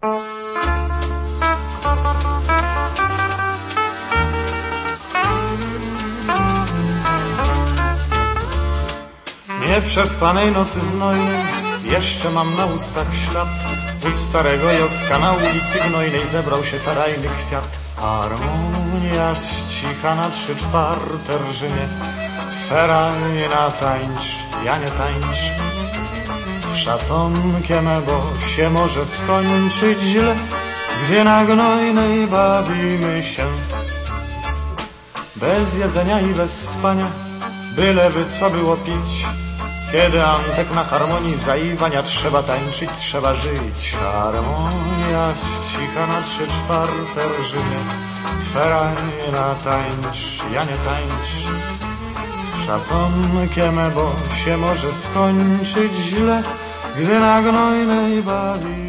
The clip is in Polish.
Nieprzespanej nocy znojnej jeszcze mam na ustach ślad. U starego Joska na ulicy Gnojnej zebrał się ferajny kwiat. Harmonia ścicha na 3/4 Rzymie. Ferajna tańcz, ja nie tańcz. Z szacunkiem, bo się może skończyć źle, gdzie na Gnojnej bawimy się. Bez jedzenia i bez spania, byleby co było pić. Kiedy Antek na harmonii zaiwania, trzeba tańczyć, trzeba żyć. Harmonia ścicha na 3/4 Rzymie. Ferajna tańcz, ja nie tańcz. Z szacunkiem, bo się może skończyć źle, gdy na Gnojnej bawi